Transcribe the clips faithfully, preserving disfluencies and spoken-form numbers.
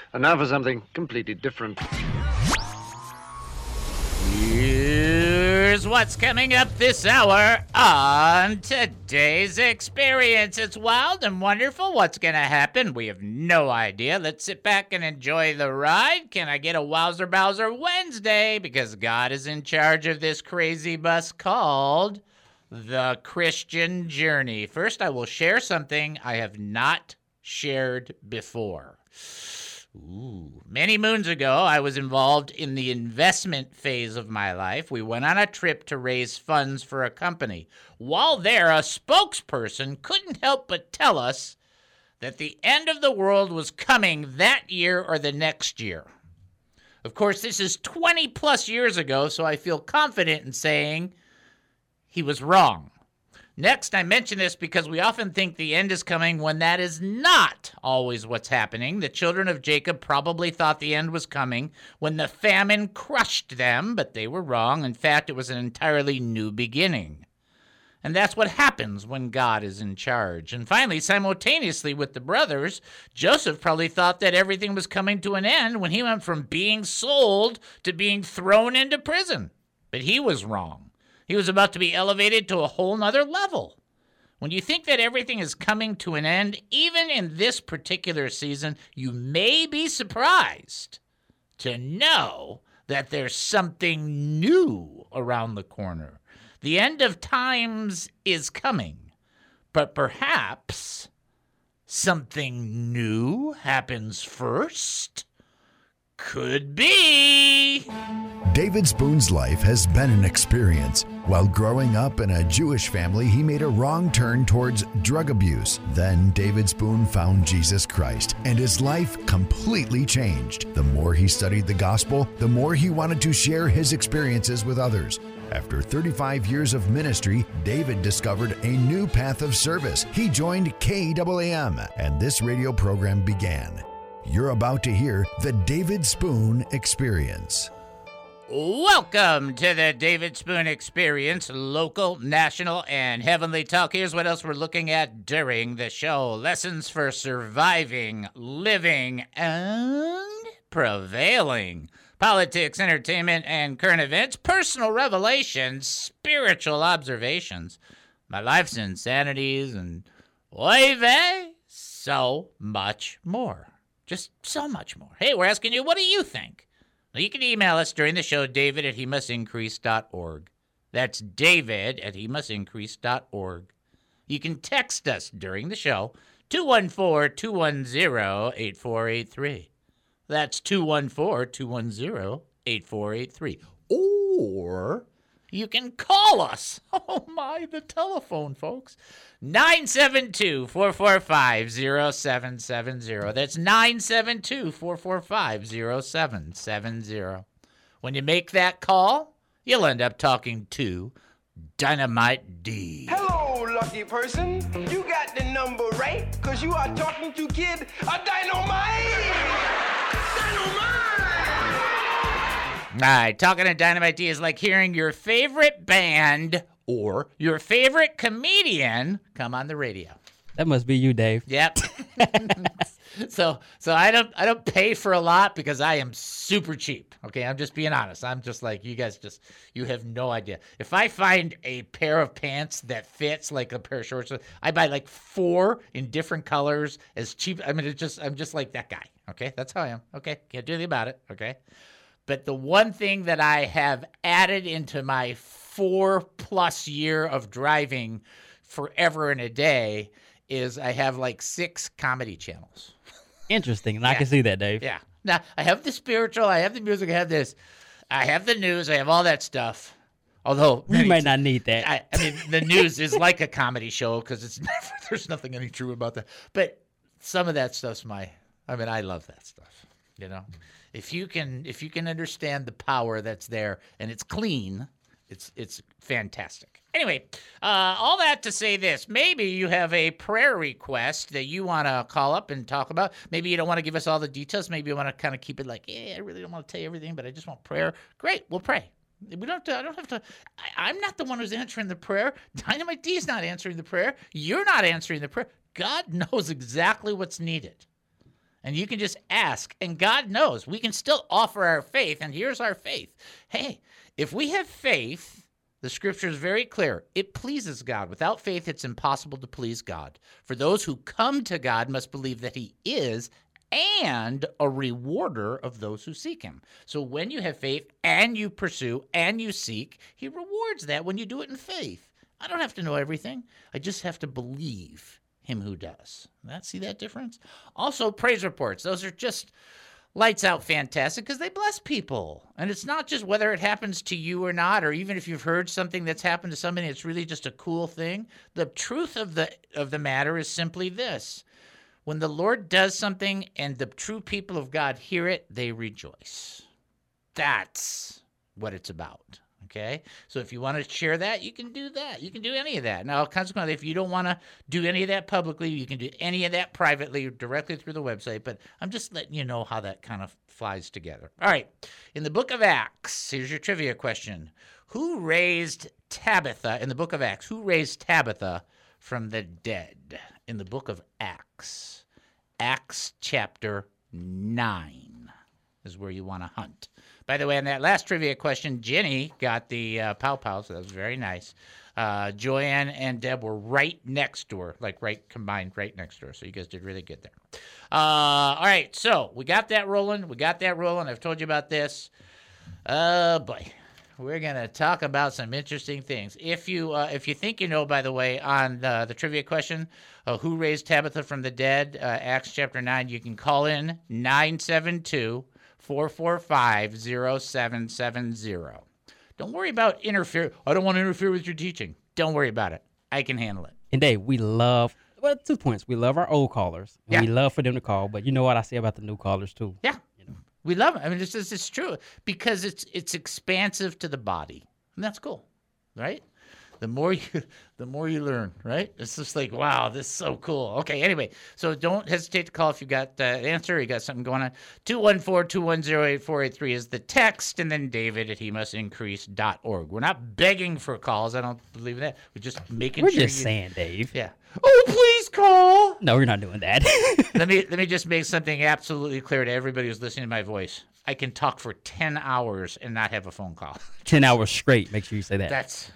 And now for something completely different. Here's what's coming up this hour on today's experience. It's wild and wonderful. What's going to happen? We have no idea. Let's sit back and enjoy the ride. Can I get a Wowzer Bowser Wednesday? Because God is in charge of this crazy bus called The Christian Journey. First, I will share something I have not shared before. Ooh. Many moons ago, I was involved in the investment phase of my life. We went on a trip to raise funds for a company. While there, a spokesperson couldn't help but tell us that the end of the world was coming that year or the next year. Of course, this is twenty plus years ago, so I feel confident in saying he was wrong. Next, I mention this because we often think the end is coming when that is not always what's happening. The children of Jacob probably thought the end was coming when the famine crushed them, but they were wrong. In fact, it was an entirely new beginning. And that's what happens when God is in charge. And finally, simultaneously with the brothers, Joseph probably thought that everything was coming to an end when he went from being sold to being thrown into prison. But he was wrong. He was about to be elevated to a whole nother level. When you think that everything is coming to an end, even in this particular season, you may be surprised to know that there's something new around the corner. The end of times is coming, but perhaps something new happens first? Could be. David Spoon's life has been an experience. While growing up in a Jewish family, he made a wrong turn towards drug abuse. Then David Spoon found Jesus Christ, and his life completely changed. The more he studied the gospel, the more he wanted to share his experiences with others. After thirty-five years of ministry, David discovered a new path of service. He joined K A A M, and this radio program began. You're about to hear the David Spoon Experience. Welcome to the David Spoon Experience, local, national, and heavenly talk. Here's what else we're looking at during the show. Lessons for surviving, living, and prevailing. Politics, entertainment, and current events. Personal revelations, spiritual observations. My life's insanities, and oy vey, so much more. Just so much more. Hey, we're asking you, what do you think? Well, you can email us during the show, david at he must increase dot org. That's david at he must increase dot org. You can text us during the show, two one four, two one zero, eight four eight three. That's two one four, two one zero, eight four eight three. Or you can call us. Oh, my, the telephone, folks. nine seven two, four four five, zero seven seven zero. That's nine seven two, four four five, zero seven seven zero. When you make that call, you'll end up talking to Dynamite D. Hello, lucky person. You got the number right, because you are talking to Kid a Dynamite. Dynamite! All right, talking to Dynamite D is like hearing your favorite band or your favorite comedian come on the radio. That must be you, Dave. Yep. so so I don't I don't pay for a lot because I am super cheap. Okay, I'm just being honest. I'm just like, you guys just, you have no idea. If I find a pair of pants that fits like a pair of shorts, I buy like four in different colors as cheap. I mean, it's just, I'm just like that guy. Okay, that's how I am. Okay, can't do anything about it. Okay. But the one thing that I have added into my four plus year of driving forever and a day is I have like six comedy channels. Interesting. And Yeah. I can see that, Dave. Yeah. Now, I have the spiritual, I have the music, I have this, I have the news, I have all that stuff. Although You might not need that. I, I mean, the news is like a comedy show because it's never, there's nothing any true about that. But some of that stuff's my, I mean, I love that stuff. You know, if you can, if you can understand the power that's there and it's clean, it's it's fantastic. Anyway, uh, all that to say this, maybe you have a prayer request that you want to call up and talk about. Maybe you don't want to give us all the details. Maybe you want to kind of keep it like, yeah, I really don't want to tell you everything, but I just want prayer. Great, we'll pray. We don't have to, I don't have to, I, I'm not the one who's answering the prayer. Dynamite D is not answering the prayer. You're not answering the prayer. God knows exactly what's needed. And you can just ask, and God knows. We can still offer our faith, and here's our faith. Hey, if we have faith, the scripture is very clear. It pleases God. Without faith, it's impossible to please God. For those who come to God must believe that he is and a rewarder of those who seek him. So when you have faith and you pursue and you seek, he rewards that when you do it in faith. I don't have to know everything. I just have to believe him who does. That, see that difference? Also, praise reports. Those are just lights out fantastic because they bless people. And it's not just whether it happens to you or not, or even if you've heard something that's happened to somebody, it's really just a cool thing. The truth of the of the matter is simply this. When the Lord does something and the true people of God hear it, they rejoice. That's what it's about. Okay, so if you want to share that, you can do that. You can do any of that. Now, consequently, if you don't want to do any of that publicly, you can do any of that privately or directly through the website. But I'm just letting you know how that kind of flies together. All right, in the book of Acts, here's your trivia question. Who raised Tabitha, in the book of Acts, who raised Tabitha from the dead? In the book of Acts, Acts chapter nine is where you want to hunt. By the way, on that last trivia question, Jenny got the uh, pow pow, so that was very nice. Uh, Joanne and Deb were right next to her, like right combined right next to her. So you guys did really good there. Uh, all right, so we got that rolling. We got that rolling. I've told you about this. Oh, boy. We're going to talk about some interesting things. If you uh, if you think you know, by the way, on the, the trivia question, uh, who raised Tabitha from the dead, uh, Acts chapter nine, you can call in nine seven two, four four five, zero seven seven zero. Don't worry about interfere. I don't want to interfere with your teaching. Don't worry about it. I can handle it. And Dave, we love, well, two points. We love our old callers. And Yeah. we love for them to call. But you know what I say about the new callers, too. Yeah. We love it. I mean, it's just, it's true because it's it's expansive to the body, and that's cool, right? The more you the more you learn, right? It's just like, wow, this is so cool. Okay, anyway, so don't hesitate to call if you got the answer, you got something going on. two one four, two one zero, eight four eight three is the text, and then David at he must increase dot org. We're not begging for calls. I don't believe in that. We're just making We're sure just you, saying, Dave. yeah. Oh, please call. No, we're not doing that. let me let me just make something absolutely clear to everybody who's listening to my voice. I can talk for ten hours and not have a phone call. Ten hours straight. Make sure you say that. That's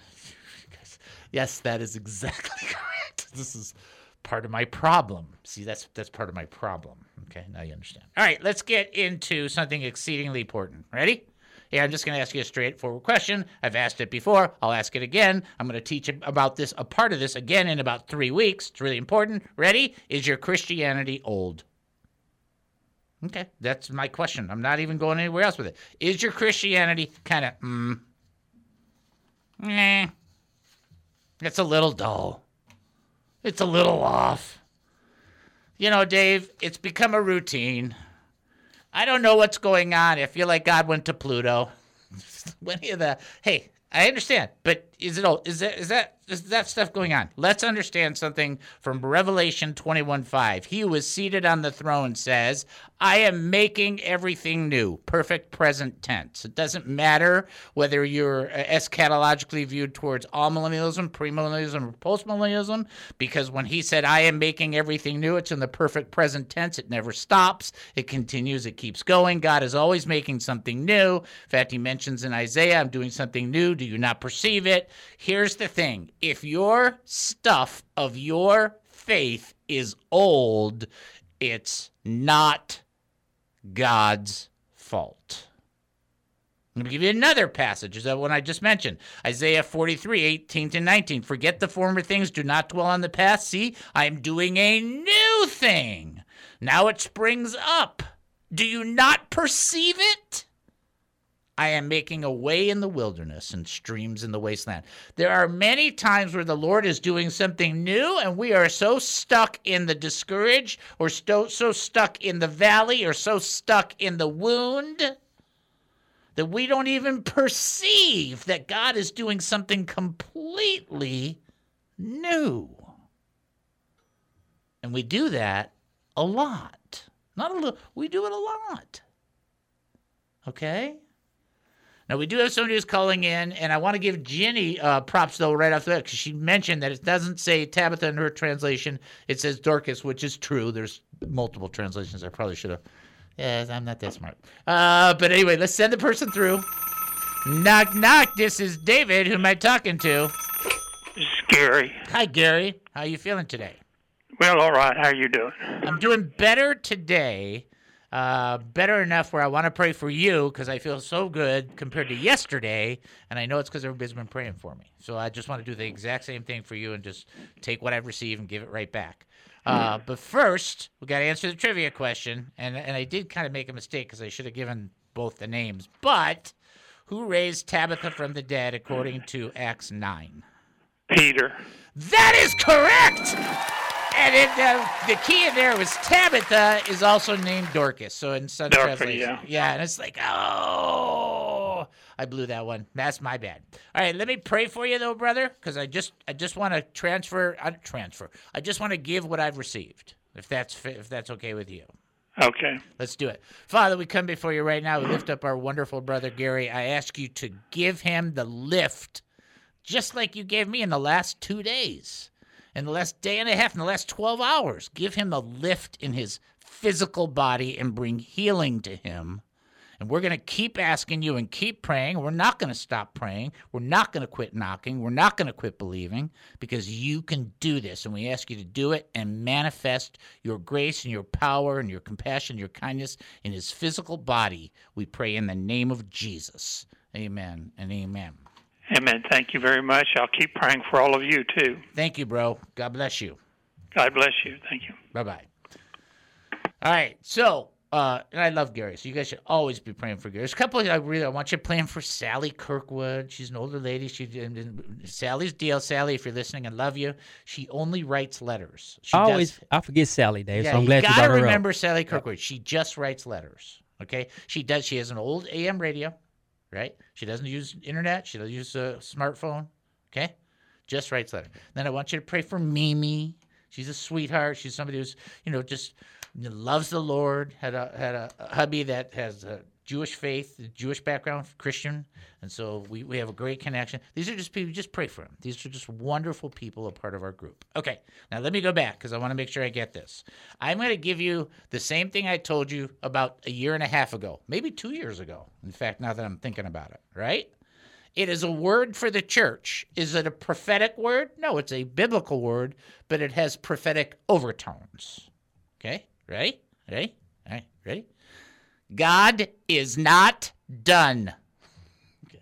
yes, that is exactly correct. This is part of my problem. See, that's that's part of my problem. Okay, now you understand. All right, let's get into something exceedingly important. Ready? Yeah, I'm just going to ask you a straightforward question. I've asked it before. I'll ask it again. I'm going to teach about this, a part of this again in about three weeks. It's really important. Ready? Is your Christianity old? Okay, that's my question. I'm not even going anywhere else with it. Is your Christianity kind of, mm, eh, it's a little dull. It's a little off. You know, Dave, it's become a routine. I don't know what's going on. I feel like God went to Pluto. Any of the, hey, I understand, but is it old? Is that is that is that stuff going on? Let's understand something from Revelation twenty-one five. He who is seated on the throne says, I am making everything new. Perfect present tense. It doesn't matter whether you're eschatologically viewed towards all-millennialism, premillennialism, or postmillennialism, because when he said, I am making everything new, it's in the perfect present tense. It never stops. It continues. It keeps going. God is always making something new. In fact, he mentions in Isaiah, I'm doing something new. Do you not perceive it? Here's the thing. If your stuff of your faith is old, it's not God's fault. I'm going to give you another passage, is that one I just mentioned. Isaiah forty-three, eighteen to nineteen. Forget the former things, do not dwell on the past. See, I am doing a new thing. Now it springs up. Do you not perceive it? I am making a way in the wilderness and streams in the wasteland. There are many times where the Lord is doing something new, and we are so stuck in the discouraged, or so, so stuck in the valley, or so stuck in the wound, that we don't even perceive that God is doing something completely new. And we do that a lot. Not a little, we do it a lot. Okay? Now, we do have somebody who's calling in, and I want to give Ginny uh, props, though, right off the bat, because she mentioned that it doesn't say Tabitha in her translation. It says Dorcas, which is true. There's multiple translations. I probably should have. Yeah, I'm not that smart. Uh, but anyway, let's send the person through. Knock, knock. This is David. Who am I talking to? This is Gary. Hi, Gary. How are you feeling today? Well, all right. How you doing? I'm doing better today. Uh, better enough where I want to pray for you because I feel so good compared to yesterday, and I know it's because everybody's been praying for me. So I just want to do the exact same thing for you and just take what I've received and give it right back. Uh, but first, we got to answer the trivia question, and and I did kind of make a mistake because I should have given both the names. But who raised Tabitha from the dead according to Acts nine? Peter. That is correct! And it, uh, the key in there was Tabitha is also named Dorcas. So in some Dorcas, translation, yeah. yeah, and it's like, oh, I blew that one. That's my bad. All right, let me pray for you though, brother, because I just, I just want to transfer, uh, transfer. I just want to give what I've received, if that's, if that's okay with you. Okay. Let's do it. Father, we come before you right now. We lift up our wonderful brother Gary. I ask you to give him the lift, just like you gave me in the last two days. In the last day and a half, in the last twelve hours, give him a lift in his physical body and bring healing to him. And we're going to keep asking you and keep praying. We're not going to stop praying. We're not going to quit knocking. We're not going to quit believing because you can do this. And we ask you to do it and manifest your grace and your power and your compassion, your kindness in his physical body. We pray in the name of Jesus. Amen and amen. Amen. Thank you very much. I'll keep praying for all of you, too. Thank you, bro. God bless you. God bless you. Thank you. Bye-bye. All right. So, uh, and I love Gary, so you guys should always be praying for Gary. There's a couple of, I really, I want you praying for Sally Kirkwood. She's an older lady. She and Sally's deal. Sally, if you're listening, I love you. She only writes letters. She I always, does, I forget Sally, Dave, yeah, so I'm glad you, you brought her gotta up. remember Sally Kirkwood. She just writes letters, okay? She does. She has an old A M radio. Right? She doesn't use internet. She doesn't use a smartphone. Okay? Just writes letters. Then I want you to pray for Mimi. She's a sweetheart. She's somebody who's, you know, just loves the Lord. Had a had a hubby that has a Jewish faith, Jewish background, Christian. And so we, we have a great connection. These are just people, just pray for them. These are just wonderful people, a part of our group. Okay, now let me go back because I want to make sure I get this. I'm going to give you the same thing I told you about a year and a half ago, maybe two years ago. In fact, now that I'm thinking about it, right? It is a word for the church. Is it a prophetic word? No, it's a biblical word, but it has prophetic overtones. Okay, ready? Ready? All right, ready? God is not done. Okay.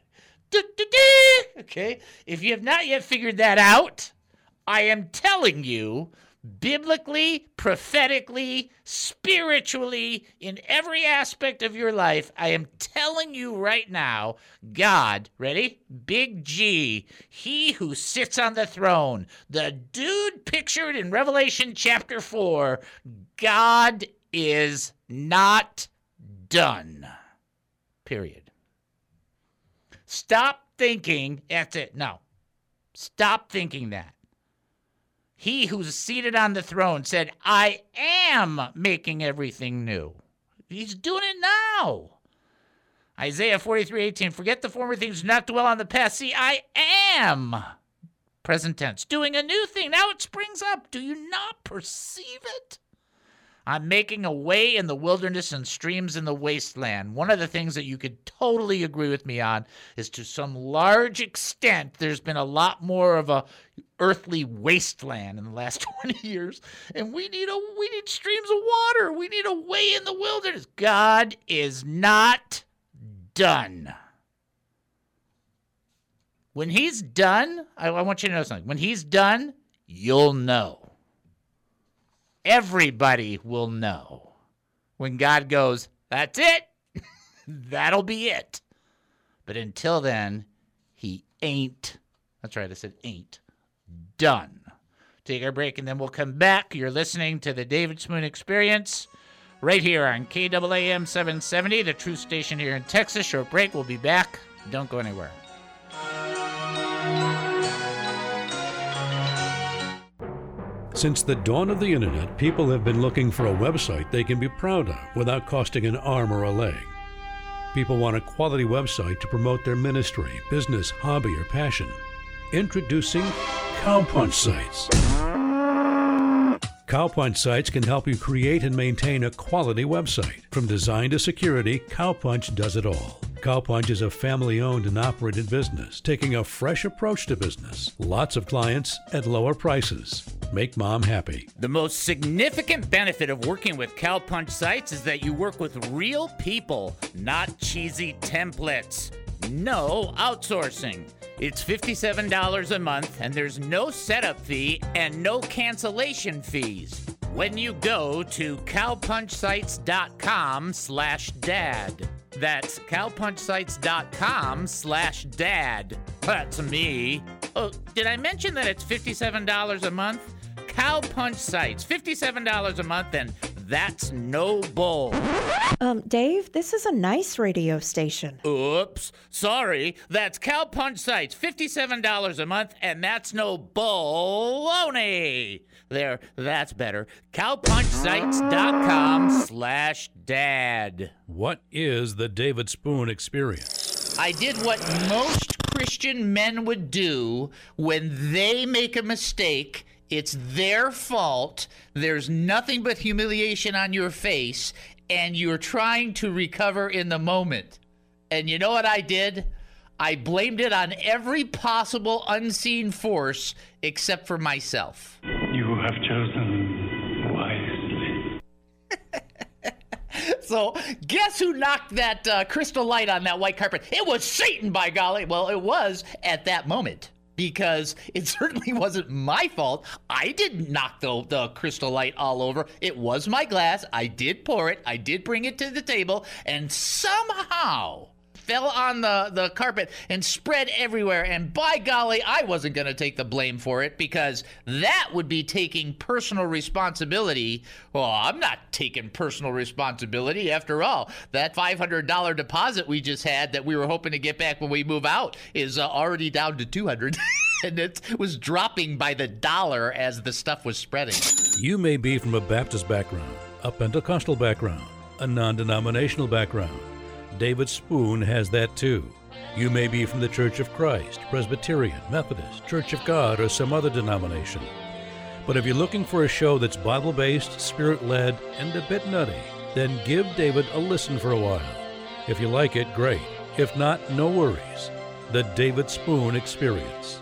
Okay. If you have not yet figured that out, I am telling you, biblically, prophetically, spiritually, in every aspect of your life, I am telling you right now, God, ready? Big G, he who sits on the throne, the dude pictured in Revelation chapter four, God is not done. Period. Stop thinking, that's it. No. Stop thinking that. He who's seated on the throne said, I am making everything new. He's doing it now. Isaiah forty-three eighteen, forget the former things, do not dwell on the past. See, I am, present tense, doing a new thing. Now it springs up. Do you not perceive it? I'm making a way in the wilderness and streams in the wasteland. One of the things that you could totally agree with me on is to some large extent, there's been a lot more of a earthly wasteland in the last twenty years. And we need a we need streams of water. We need a way in the wilderness. God is not done. When he's done, I, I want you to know something. When he's done, you'll know. Everybody will know when God goes, that's it. That'll be it. But until then, he ain't, that's right, I said ain't, done. Take our break and then we'll come back. You're listening to the David Spoon Experience right here on K A A M seven seventy, the Truth Station here in Texas. Short break. We'll be back. Don't go anywhere. Since the dawn of the internet, people have been looking for a website they can be proud of without costing an arm or a leg. People want a quality website to promote their ministry, business, hobby, or passion. Introducing Cowpunch Sites. Cowpunch Sites can help you create and maintain a quality website. From design to security, Cowpunch does it all. Cowpunch is a family-owned and operated business, taking a fresh approach to business. Lots of clients at lower prices. Make mom happy. The most significant benefit of working with Cowpunch Sites is that you work with real people, not cheesy templates. No outsourcing. It's fifty-seven dollars a month, and there's no setup fee and no cancellation fees when you go to cowpunchsites.com slash dad. That's cowpunchsites.com slash dad. That's me. Oh, did I mention that it's fifty-seven dollars a month? Cowpunch Sites, fifty-seven dollars a month, and that's no bull. Um, Dave, this is a nice radio station. Oops, sorry. That's Cowpunch Sites, fifty-seven dollars a month, and that's no baloney. There, that's better. cowpunchsites.com slash dad. What is the David Spoon Experience? I did what most Christian men would do when they make a mistake. It's their fault. There's nothing but humiliation on your face, and you're trying to recover in the moment. And you know what I did? I blamed it on every possible unseen force except for myself. You have chosen wisely. So, guess who knocked that uh, crystal light on that white carpet? It was Satan, by golly. Well, it was at that moment, because it certainly wasn't my fault. I didn't knock the, the crystal light all over. It was my glass. I did pour it. I did bring it to the table, and somehow fell on the, the carpet and spread everywhere. And by golly, I wasn't going to take the blame for it, because that would be taking personal responsibility. Well, I'm not taking personal responsibility. After all, that five hundred dollars deposit we just had that we were hoping to get back when we move out is uh, already down to two hundred dollars. And it was dropping by the dollar as the stuff was spreading. You may be from a Baptist background, a Pentecostal background, a non-denominational background. David Spoon has that too. You may be from the Church of Christ, Presbyterian, Methodist, Church of God, or some other denomination. But if you're looking for a show that's Bible-based, Spirit-led, and a bit nutty, then give David a listen for a while. If you like it, great. If not, no worries. The David Spoon Experience.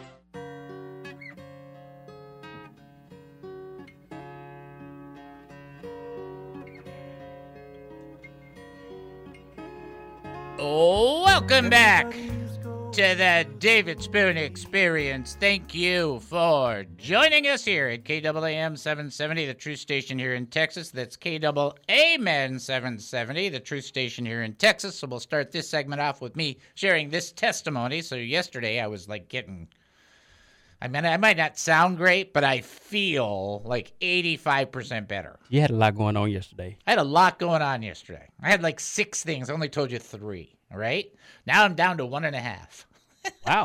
Welcome back to the David Spoon Experience. Thank you for joining us here at K A A M seven seventy, the Truth Station here in Texas. That's K A A M N seven seventy, the Truth Station here in Texas. So we'll start this segment off with me sharing this testimony. So yesterday I was like getting, I mean, I might not sound great, but I feel like eighty-five percent better. You had a lot going on yesterday. I had a lot going on yesterday. I had like six things. I only told you three. All right. Now I'm down to one and a half. Wow.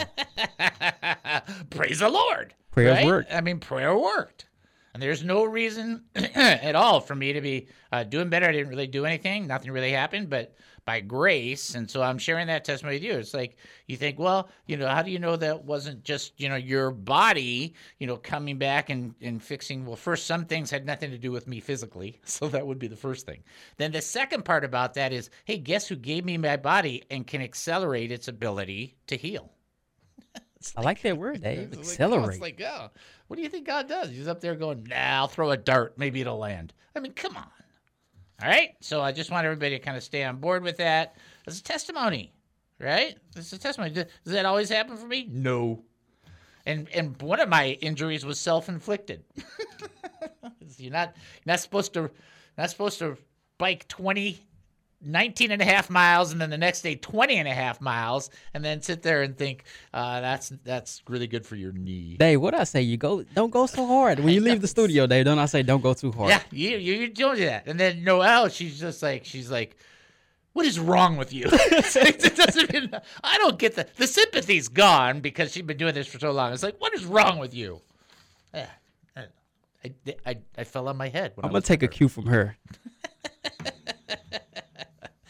Praise the Lord. Prayers right? worked. I mean, prayer worked. And there's no reason at all for me to be uh, doing better. I didn't really do anything. Nothing really happened, but by grace. And so I'm sharing that testimony with you. It's like you think, well, you know, how do you know that wasn't just, you know, your body, you know, coming back and, and fixing? Well, first, some things had nothing to do with me physically. So that would be the first thing. Then the second part about that is, hey, guess who gave me my body and can accelerate its ability to heal? I like that word, Dave. It's Accelerate. Like, oh, it's like, oh, what do you think God does? He's up there going, nah, I'll throw a dart. Maybe it'll land. I mean, come on. All right? So I just want everybody to kind of stay on board with that. It's a testimony, right? It's a testimony. Does that always happen for me? No. And and one of my injuries was self-inflicted. You're not you're not supposed to not supposed to bike twenty, nineteen and a half miles, and then the next day twenty and a half miles, and then sit there and think, uh, that's that's really good for your knee. Dave, what I say? You go, don't go so hard. When you leave the studio, Dave, don't I say don't go too hard? Yeah, you you, you don't do that. And then Noelle, she's just like, she's like, what is wrong with you? It doesn't even, I don't get the, the sympathy's gone because she's been doing this for so long. It's like, what is wrong with you? Yeah, I, I, I fell on my head. When I'm I going to take a cue from her.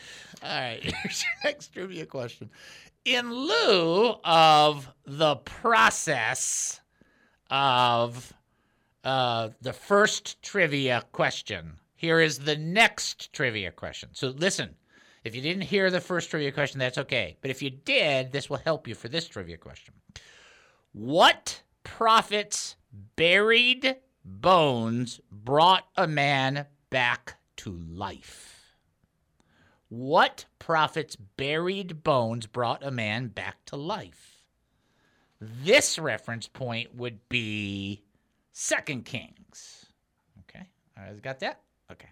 All right, here's your next trivia question. In lieu of the process of uh, the first trivia question, here is the next trivia question. So listen, if you didn't hear the first trivia question, that's okay. But if you did, this will help you for this trivia question. What prophet's buried bones brought a man back to life? What prophet's buried bones brought a man back to life? This reference point would be Second Kings. Okay, all right, got that? Okay.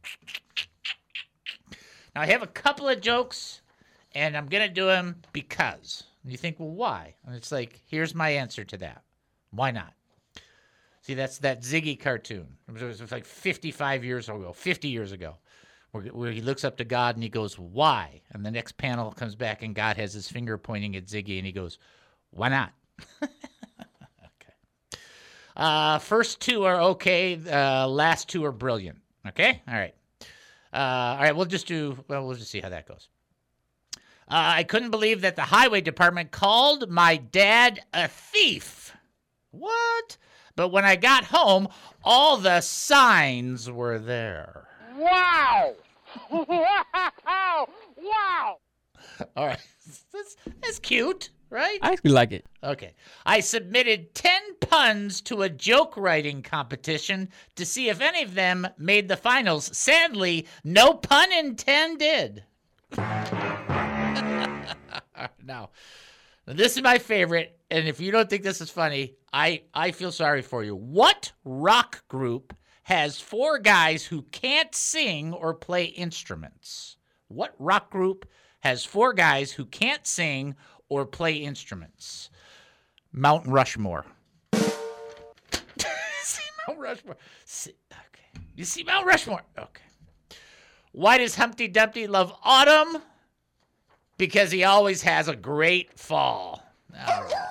Now, I have a couple of jokes, and I'm going to do them because. And you think, well, why? And it's like, here's my answer to that. Why not? See, that's that Ziggy cartoon. It was, it was like fifty-five years ago, fifty years ago, where, where he looks up to God and he goes, why? And the next panel comes back and God has his finger pointing at Ziggy and he goes, why not? Okay. Uh, first two are okay. Uh, last two are brilliant. Okay? All right. Uh, all right, we'll just do, well, we'll just see how that goes. Uh, I couldn't believe that the highway department called my dad a thief. What? But when I got home, all the signs were there. Wow! Wow! Wow! All right. That's, that's cute, right? I actually like it. Okay. I submitted ten puns to a joke writing competition to see if any of them made the finals. Sadly, no pun intended. Now, this is my favorite, and if you don't think this is funny, I, I feel sorry for you. What rock group has four guys who can't sing or play instruments? What rock group has four guys who can't sing or play instruments? Mount Rushmore. See Mount Rushmore? See, okay. You see Mount Rushmore? Okay. Why does Humpty Dumpty love autumn? Because he always has a great fall. All right.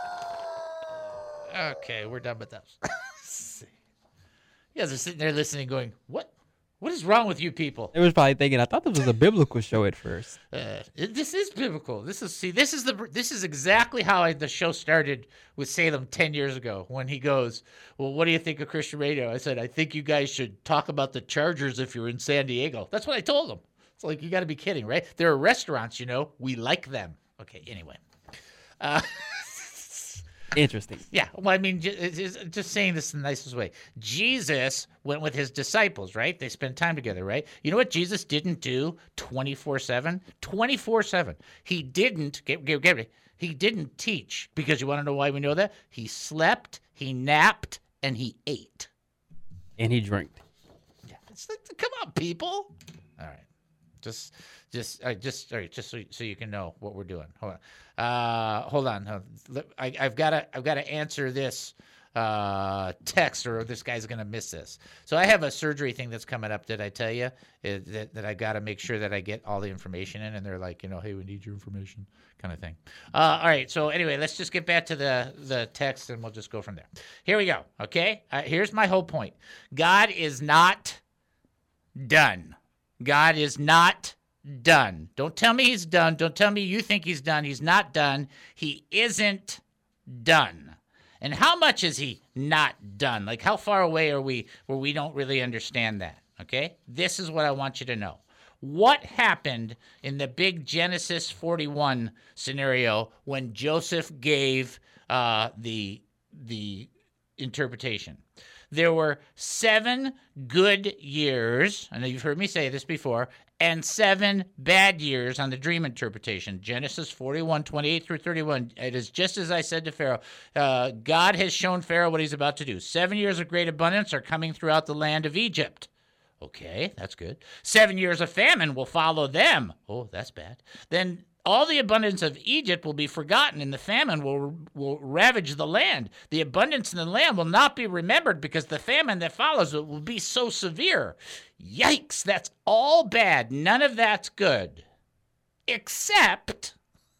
Okay, we're done with those. You guys are sitting there listening going, what? What is wrong with you people? They was probably thinking, I thought this was a biblical show at first. Uh, it, this is biblical. This is see. This is the. This is exactly how I, the show started with Salem ten years ago. When he goes, well, what do you think of Christian radio? I said, I think you guys should talk about the Chargers if you're in San Diego. That's what I told him. It's like, you got to be kidding, right? There are restaurants, you know. We like them. Okay. Anyway. Uh, Interesting. Yeah, well, I mean, just, just saying this in the nicest way. Jesus went with his disciples, right? They spent time together, right? You know what Jesus didn't do twenty-four seven? twenty-four seven. He didn't, get, get, get ready, he didn't teach, because you want to know why we know that? He slept, he napped, and he ate. And he drank. Yeah, it's like, come on, people. All right. Just, just, uh, just, all right, just so, so you can know what we're doing. Hold on, uh, hold on. I, I've got to, I've got to answer this uh, text, or this guy's gonna miss this. So I have a surgery thing that's coming up. Did I tell you it, that, that I got to make sure that I get all the information in? And they're like, you know, hey, we need your information, kind of thing. Uh, all right. So anyway, let's just get back to the the text, and we'll just go from there. Here we go. Okay. Uh, here's my whole point. God is not done. God is not done. Don't tell me he's done. Don't tell me you think he's done. He's not done. He isn't done. And how much is he not done? Like, how far away are we where we don't really understand that? Okay? This is what I want you to know. What happened in the big Genesis forty-one scenario when Joseph gave uh, the the interpretation? There were seven good years, I know you've heard me say this before, and seven bad years on the dream interpretation. Genesis forty-one, twenty-eight through thirty-one. It is just as I said to Pharaoh. Uh, God has shown Pharaoh what he's about to do. Seven years of great abundance are coming throughout the land of Egypt. Okay, that's good. Seven years of famine will follow them. Oh, that's bad. Then all the abundance of Egypt will be forgotten, and the famine will will ravage the land. The abundance in the land will not be remembered, because the famine that follows it will be so severe. Yikes, that's all bad. None of that's good. Except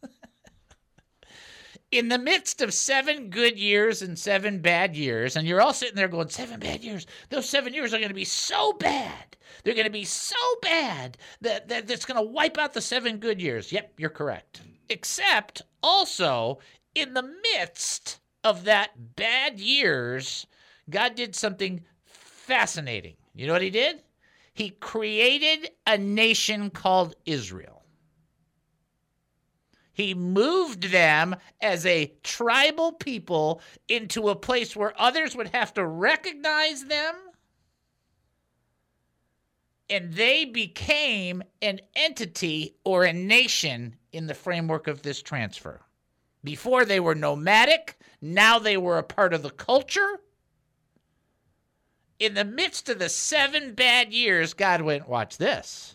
in the midst of seven good years and seven bad years, and you're all sitting there going, seven bad years, those seven years are going to be so bad. They're going to be so bad that, that it's going to wipe out the seven good years. Yep, you're correct. Except also in the midst of that bad years, God did something fascinating. You know what he did? He created a nation called Israel. He moved them as a tribal people into a place where others would have to recognize them, and they became an entity or a nation in the framework of this transfer. Before they were nomadic, now they were a part of the culture. In the midst of the seven bad years, God went, watch this.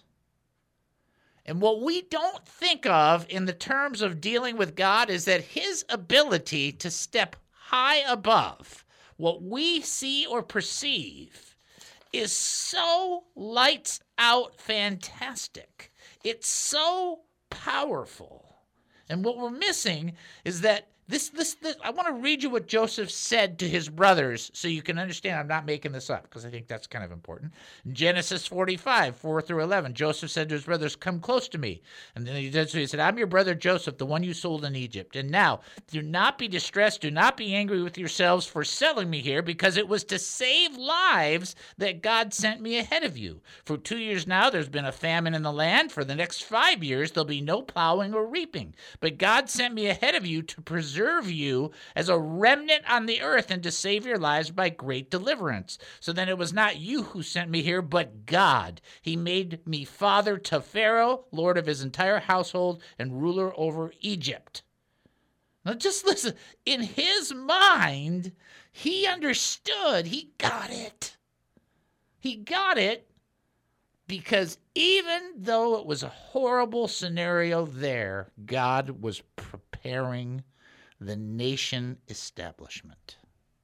And what we don't think of in the terms of dealing with God is that his ability to step high above what we see or perceive is so lights out fantastic. It's so powerful. And what we're missing is that This, this, this, I want to read you what Joseph said to his brothers so you can understand. I'm not making this up because I think that's kind of important. In Genesis forty-five, four through eleven, Joseph said to his brothers, come close to me. And then he did so. He said, I'm your brother Joseph, the one you sold in Egypt. And now, do not be distressed. Do not be angry with yourselves for selling me here, because it was to save lives that God sent me ahead of you. For two years now, there's been a famine in the land. For the next five years, there'll be no plowing or reaping. But God sent me ahead of you to preserve Preserve you as a remnant on the earth and to save your lives by great deliverance. So then it was not you who sent me here, but God. He made me father to Pharaoh, lord of his entire household, and ruler over Egypt. Now just listen. In his mind, he understood. He got it. He got it because even though it was a horrible scenario there, God was preparing the nation establishment.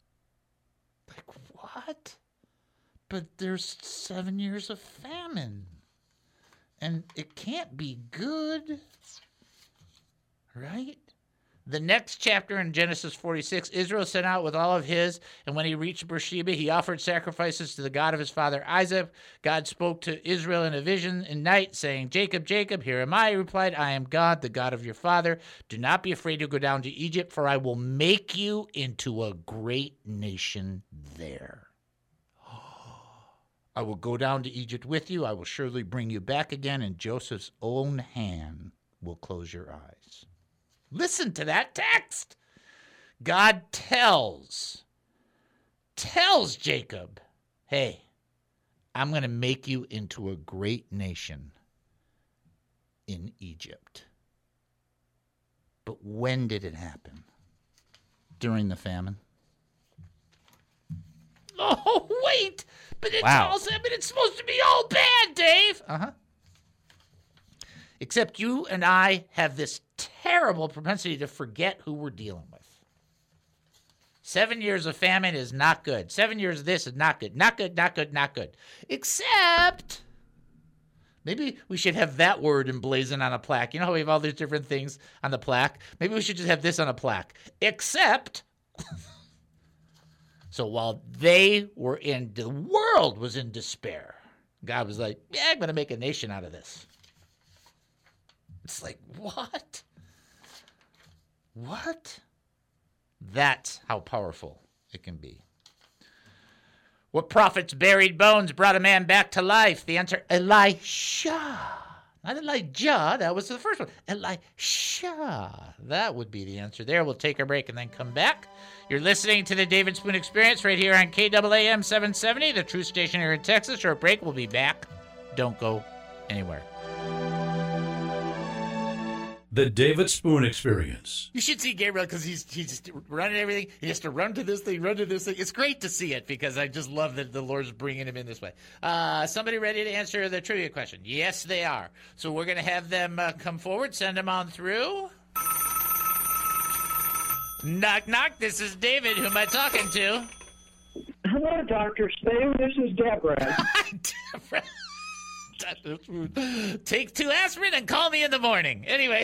Like, what? But there's seven years of famine. And it can't be good. Right? The next chapter in Genesis forty-six, Israel sent out with all of his, and when he reached Beersheba, he offered sacrifices to the God of his father Isaac. God spoke to Israel in a vision in night, saying, Jacob, Jacob, here am I. He replied, I am God, the God of your father. Do not be afraid to go down to Egypt, for I will make you into a great nation there. I will go down to Egypt with you. I will surely bring you back again, and Joseph's own hand will close your eyes. Listen to that text. God tells, tells Jacob, hey, I'm going to make you into a great nation in Egypt. But when did it happen? During the famine? Oh, wait. But it's Wow. also, I mean, it's supposed to be all bad, Dave. Uh-huh. Except you and I have this terrible propensity to forget who we're dealing with. Seven years of famine is not good. Seven years of this is not good. Not good, not good, not good. Except, maybe we should have that word emblazoned on a plaque. You know how we have all these different things on the plaque? Maybe we should just have this on a plaque. Except, so while they were in, the world was in despair, God was like, yeah, I'm going to make a nation out of this. It's like, what? What? That's how powerful it can be. What prophet's buried bones brought a man back to life? The answer, Elisha. Not Elijah, that was the first one. Elisha. That would be the answer there. We'll take a break and then come back. You're listening to the David Spoon Experience right here on K A A M seven seventy, the True Station here in Texas. Short break. We'll be back. Don't go anywhere. The David Spoon Experience. You should see Gabriel because he's he's just running everything. He has to run to this thing, run to this thing. It's great to see it because I just love that the Lord's bringing him in this way. Uh, somebody ready to answer the trivia question? Yes, they are. So we're going to have them uh, come forward, send them on through. Knock, knock. This is David. Who am I talking to? Hello, Doctor Spoon. This is Deborah. Deborah. Take two aspirin and call me in the morning. Anyway.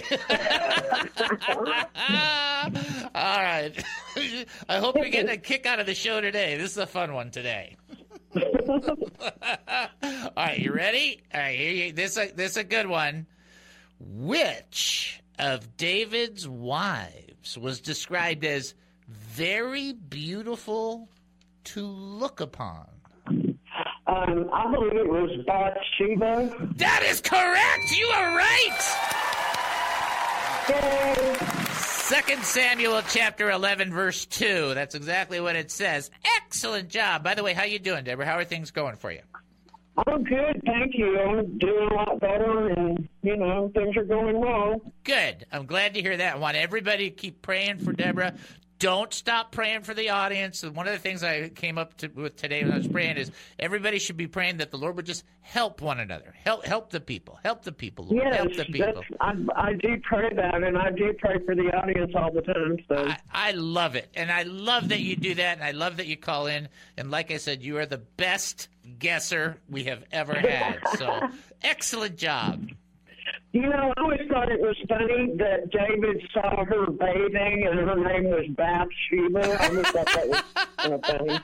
All right. I hope you're getting a kick out of the show today. This is a fun one today. All right. right, you ready? All right, here you, this, a, this is a good one. Which of David's wives was described as very beautiful to look upon? Um, I believe it was Bathsheba. That is correct. You are right. Yay. Second Samuel chapter eleven, verse two. That's exactly what it says. Excellent job. By the way, how you doing, Deborah? How are things going for you? I'm good, thank you. I'm doing a lot better, and, you know, things are going well. Good. I'm glad to hear that. I want everybody to keep praying for Deborah. Don't stop praying for the audience. And one of the things I came up to, with today when I was praying is everybody should be praying that the Lord would just help one another. Help help the people. Help the people, Lord. Yes, help the people. I, I do pray that, and I do pray for the audience all the time. So I, I love it. And I love that you do that, and I love that you call in. And like I said, you are the best guesser we have ever had. So excellent job. You know, I always thought it was funny that David saw her bathing and her name was Bathsheba. I always thought that was kind of funny.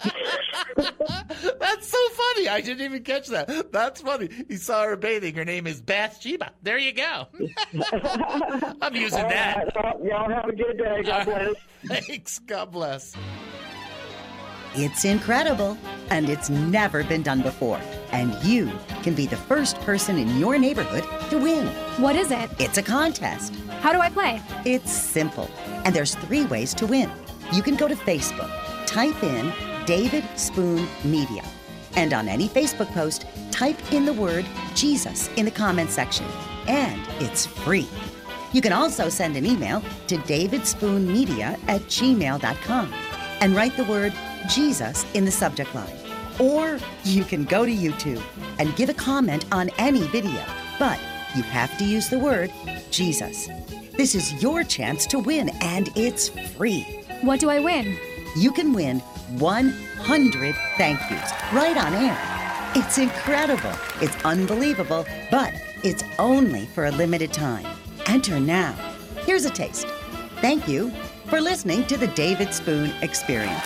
That's so funny. I didn't even catch that. That's funny. He saw her bathing. Her name is Bathsheba. There you go. I'm using All that. right, well, y'all have a good day. God bless. Thanks. God bless. It's incredible, and it's never been done before. And you can be the first person in your neighborhood to win. What is it? It's a contest. How do I play? It's simple, and there's three ways to win. You can go to Facebook, type in David Spoon Media, and on any Facebook post, type in the word Jesus in the comment section, and it's free. You can also send an email to davidspoonmedia at gmail dot com and write the word Jesus in the subject line. Or you can go to YouTube and give a comment on any video, but you have to use the word Jesus. This is your chance to win, and it's free. What do I win? You can win one hundred thank yous right on air. It's incredible. It's unbelievable, but it's only for a limited time. Enter now. Here's a taste. Thank you for listening to the David Spoon Experience.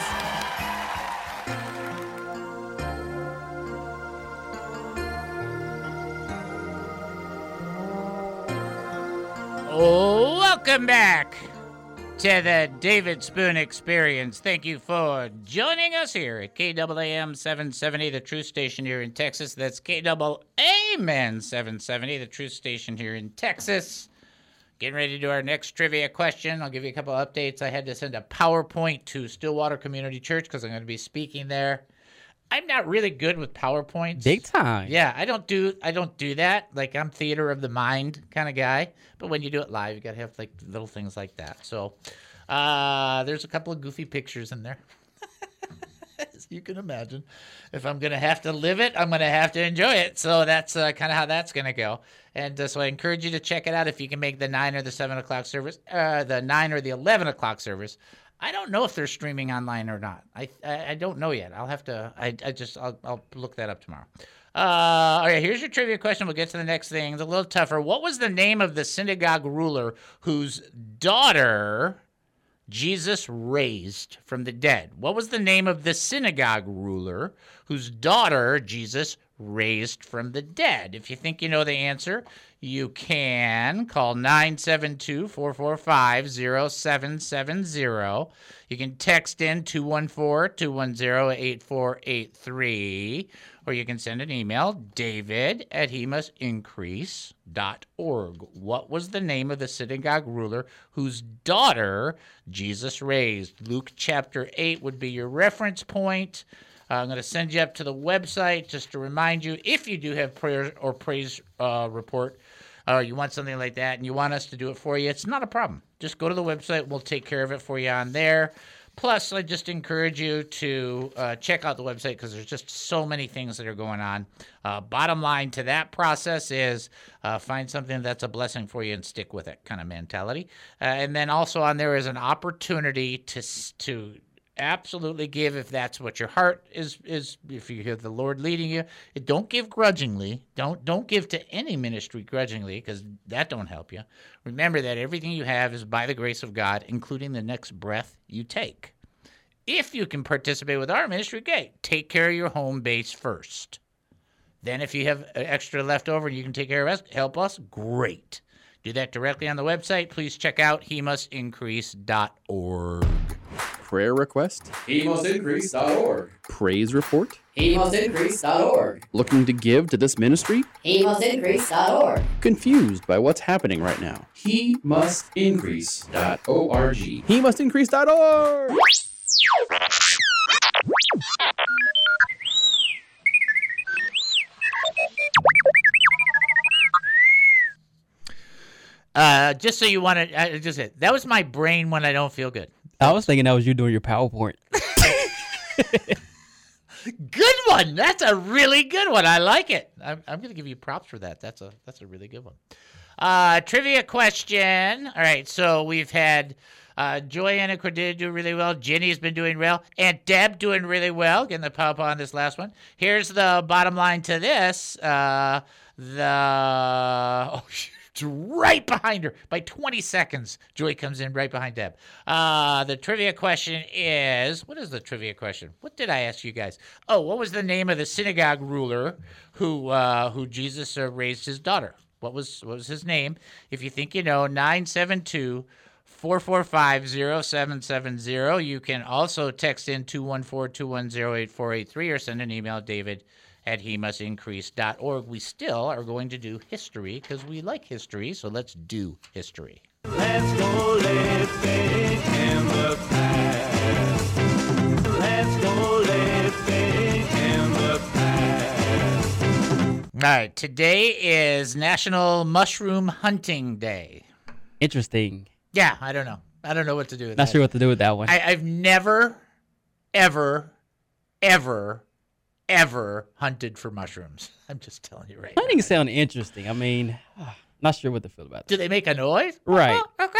Welcome back to the David Spoon Experience. Thank you for joining us here at K A A M seven seventy, the Truth Station here in Texas. That's K A A M N seven seventy, the Truth Station here in Texas. Getting ready to do our next trivia question. I'll give you a couple of updates. I had to send a PowerPoint to Stillwater Community Church because I'm going to be speaking there. I'm not really good with PowerPoints. Big time. Yeah, I don't do I don't do that. Like, I'm theater of the mind kind of guy. But when you do it live, you got to have like little things like that. So uh, there's a couple of goofy pictures in there. As you can imagine. If I'm going to have to live it, I'm going to have to enjoy it. So that's uh, kind of how that's going to go. And uh, so I encourage you to check it out if you can make the nine or the seven o'clock service, uh, the nine or the eleven o'clock service. I don't know if they're streaming online or not. I I, I don't know yet. I'll have to. I, I just I'll I'll look that up tomorrow. Uh, all right. Here's your trivia question. We'll get to the next thing. It's a little tougher. What was the name of the synagogue ruler whose daughter Jesus raised from the dead? What was the name of the synagogue ruler whose daughter Jesus raised from the dead? If you think you know the answer, you can call nine seven two, four four five, zero seven seven zero. You can text in two one four, two one zero, eight four eight three, or you can send an email, david at he must increase dot org. What was the name of the synagogue ruler whose daughter Jesus raised? Luke chapter eight would be your reference point. Uh, I'm going to send you up to the website just to remind you, if you do have prayer or praise uh, report, or you want something like that and you want us to do it for you, it's not a problem. Just go to the website. We'll take care of it for you on there. Plus, I just encourage you to uh, check out the website because there's just so many things that are going on. Uh, bottom line to that process is uh, find something that's a blessing for you and stick with it kind of mentality. Uh, and then also on there is an opportunity to to absolutely give if that's what your heart is, is if you hear the Lord leading you. Don't give grudgingly. Don't don't give to any ministry grudgingly because that don't help you. Remember that everything you have is by the grace of God, including the next breath you take. If you can participate with our ministry, great. Take care of your home base first. Then if you have extra left over and you can take care of us, help us, great. Do that directly on the website. Please check out he must increase dot org. Prayer request? he must increase dot org. Praise report? he must increase dot org. Looking to give to this ministry? he must increase dot org. Confused by what's happening right now? he must increase dot org. he must increase dot org. Uh, just so you want to, uh, just it. That was my brain when I don't feel good. I was thinking that was you doing your PowerPoint. Good one. That's a really good one. I like it. I'm, I'm going to give you props for that. That's a that's a really good one. Uh, trivia question. All right. So we've had uh, Joanna Cordelia do really well. Jenny's been doing well. Aunt Deb doing really well. Getting the pop on this last one. Here's the bottom line to this. Uh, the oh shoot. Right behind her by twenty seconds. Joy comes in right behind Deb. Uh, the trivia question is, what is the trivia question? What did I ask you guys? Oh, what was the name of the synagogue ruler who uh, who Jesus uh, raised his daughter? What was what was his name? If you think you know, nine seven two, four four five, zero seven seven zero. You can also text in two one four, two one zero, eight four eight three or send an email, David at he must increase dot org. We still are going to do history because we like history, so let's do history. Let's go living in the past. Let's go living in the past. All right, today is National Mushroom Hunting Day. Interesting. Yeah, I don't know. I don't know what to do with Not that. sure what to do with that one. I, I've never, ever, ever, ever hunted for mushrooms. I'm just telling you right now. Hunting sound interesting. I mean, not sure what to feel about Do they make a noise? Right. I'm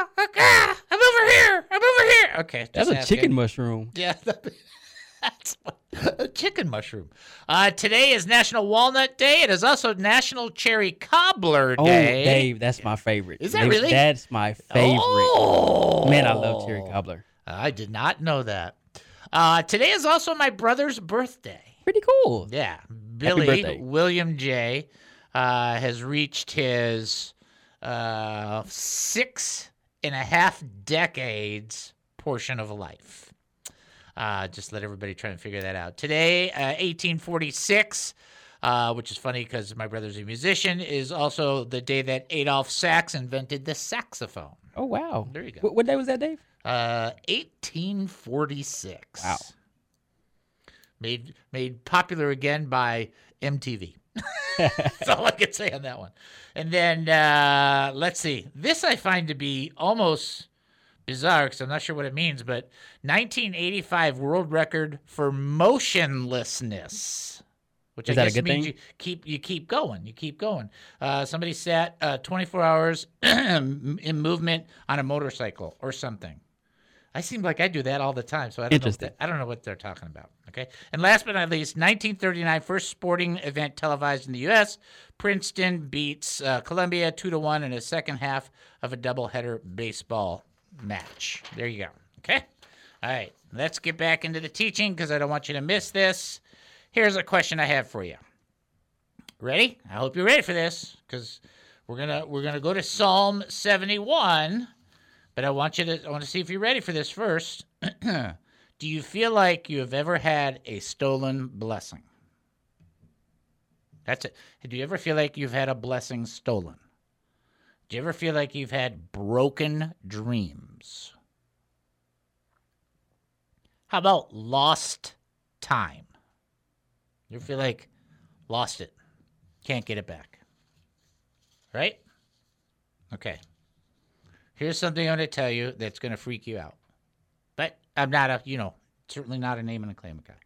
over here. I'm over here. Okay. just That's a asking. chicken mushroom. Yeah, that's a chicken mushroom. Uh, today is National Walnut Day. It is also National Cherry Cobbler Oh, Day. Dave, that's my favorite. Is that Dave, really? That's my favorite. Oh. Man, I love cherry cobbler. I did not know that. Uh, today is also my brother's birthday. Pretty cool. Yeah. birthday. Billy William J. Uh, has reached his uh, six and a half decades portion of life. Uh, just let everybody try and figure that out. Today, uh, eighteen forty-six, uh, which is funny because my brother's a musician, is also the day that Adolph Sax invented the saxophone. Oh, wow. There you go. What, what day was that, Dave? Uh, eighteen forty-six. Wow. Made made popular again by M T V. That's all I can say on that one. And then, uh, let's see. This I find to be almost bizarre because I'm not sure what it means, but nineteen eighty-five world record for motionlessness. Which Is I that a guess good means thing? you keep you keep going. You keep going. Uh, somebody sat uh, twenty-four hours in movement on a motorcycle or something. I seem like I do that all the time, so I don't know. What Interesting. that, I don't know what they're talking about. Okay, and last but not least, nineteen thirty-nine, first sporting event televised in the U S Princeton beats uh, Columbia two to one in a second half of a doubleheader baseball match. There you go. Okay, all right. Let's get back into the teaching because I don't want you to miss this. Here's a question I have for you. Ready? I hope you're ready for this because we're gonna we're gonna go to Psalm seventy-one. But I want you to I want to see if you're ready for this first. Do you feel like you have ever had a stolen blessing? That's it. Do you ever feel like you've had a blessing stolen? Do you ever feel like you've had broken dreams? How about lost time? You ever feel like lost it? Can't get it back. Right? Okay. Here's something I'm going to tell you that's going to freak you out. But I'm not a, you know, certainly not a name and a claim guy.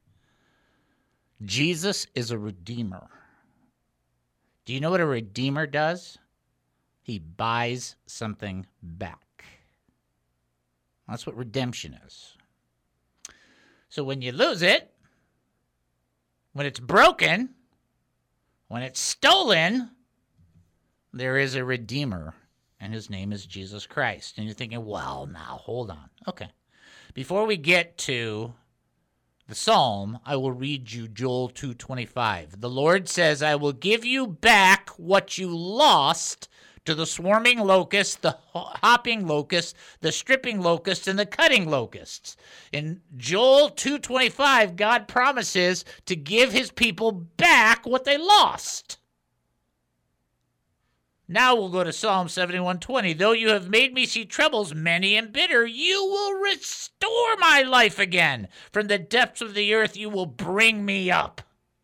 Jesus is a redeemer. Do you know what a redeemer does? He buys something back. That's what redemption is. So when you lose it, when it's broken, when it's stolen, there is a redeemer. And his name is Jesus Christ. And you're thinking, well, now, hold on. Okay. Before we get to the psalm, I will read you Joel two twenty-five. The Lord says, I will give you back what you lost to the swarming locust, the hopping locust, the stripping locust, and the cutting locusts. In Joel two twenty-five, God promises to give his people back what they lost. Now we'll go to Psalm seventy-one twenty. Though you have made me see troubles many and bitter, you will restore my life again. From the depths of the earth you will bring me up.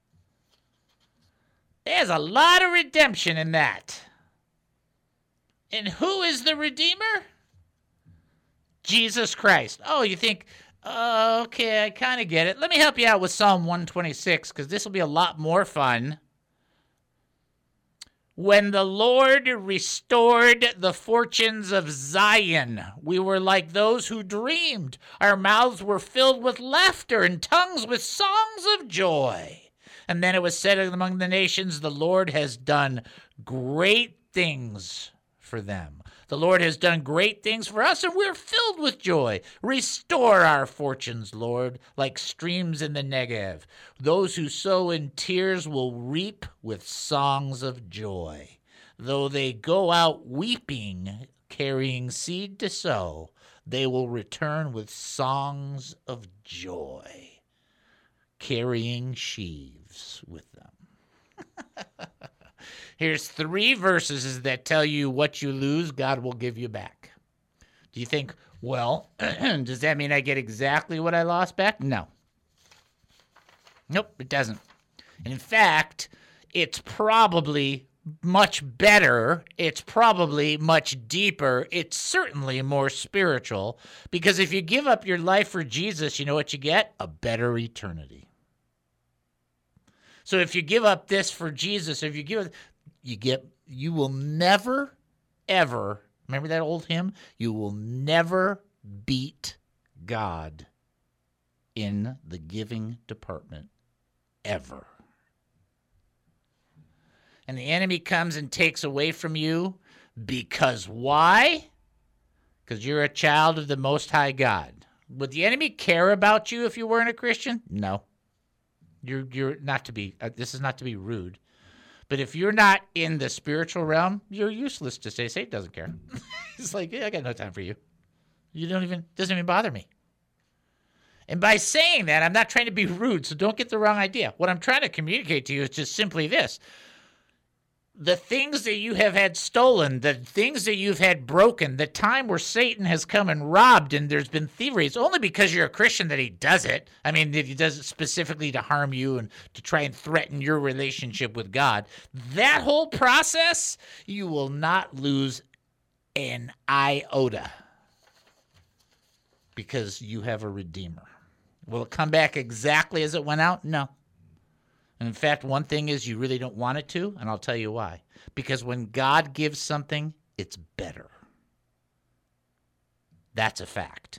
There's a lot of redemption in that. And who is the Redeemer? Jesus Christ. Oh, you think, uh, okay, I kind of get it. Let me help you out with Psalm one twenty-six, because this will be a lot more fun. When the Lord restored the fortunes of Zion, we were like those who dreamed. Our mouths were filled with laughter and tongues with songs of joy. And then it was said among the nations, the Lord has done great things for them. The Lord has done great things for us, and we're filled with joy. Restore our fortunes, Lord, like streams in the Negev. Those who sow in tears will reap with songs of joy. Though they go out weeping, carrying seed to sow, they will return with songs of joy, carrying sheaves with them. Here's three verses that tell you what you lose, God will give you back. Do you think, well, does that mean I get exactly what I lost back? No. Nope, it doesn't. And in fact, it's probably much better. It's probably much deeper. It's certainly more spiritual. Because if you give up your life for Jesus, you know what you get? A better eternity. So if you give up this for Jesus, if you give You get, you will never, ever, remember that old hymn? You will never beat God in the giving department, ever. And the enemy comes and takes away from you because why? Because you're a child of the Most High God. Would the enemy care about you if you weren't a Christian? No. You're, you're not to be, uh, this is not to be rude. But if you're not in the spiritual realm, you're useless to say. Satan doesn't care. It's like, yeah, I got no time for you. You don't even, doesn't even bother me. And by saying that, I'm not trying to be rude, so don't get the wrong idea. What I'm trying to communicate to you is just simply this. The things that you have had stolen, the things that you've had broken, the time where Satan has come and robbed and there's been thievery, it's only because you're a Christian that he does it. I mean, if he does it specifically to harm you and to try and threaten your relationship with God. That whole process, you will not lose an iota because you have a Redeemer. Will it come back exactly as it went out? No. And in fact, one thing is you really don't want it to, and I'll tell you why. Because when God gives something, it's better. That's a fact.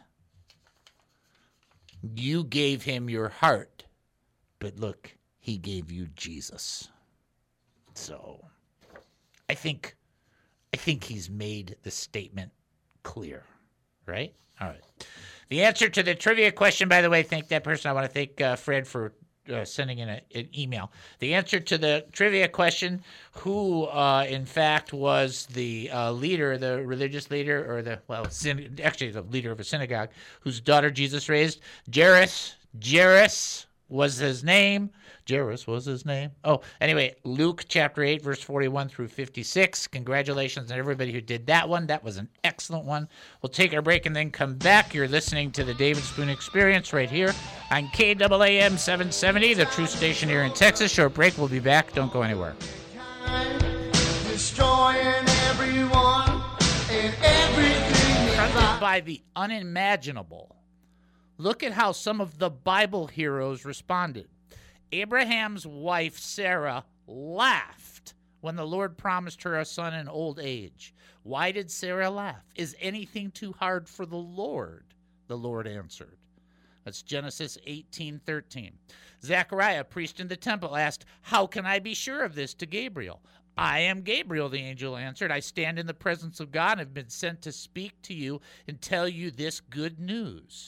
You gave him your heart, but look, he gave you Jesus. So I think I think he's made the statement clear, right? All right. The answer to the trivia question, by the way, thank that person. I want to thank uh, Fred for Uh, sending in a, an email. The answer to the trivia question, who uh, in fact was the uh, leader, the religious leader, or the, well, syn- actually the leader of a synagogue, whose daughter Jesus raised, Jairus, Jairus was his name. Jairus was his name. Oh, anyway, Luke chapter eight, verse forty-one through fifty-six. Congratulations on everybody who did that one. That was an excellent one. We'll take our break and then come back. You're listening to the David Spoon Experience right here on K A A M seven seventy, the true station here in Texas. Short break. We'll be back. Don't go anywhere. Destroying everyone and everything. Confronted by the unimaginable. Look at how some of the Bible heroes responded. Abraham's wife, Sarah, laughed when the Lord promised her a son in old age. Why did Sarah laugh? Is anything too hard for the Lord? The Lord answered. That's Genesis eighteen thirteen. Zechariah, priest in the temple, asked, "How can I be sure of this?" to Gabriel. "I am Gabriel," the angel answered. "I stand in the presence of God and have been sent to speak to you and tell you this good news."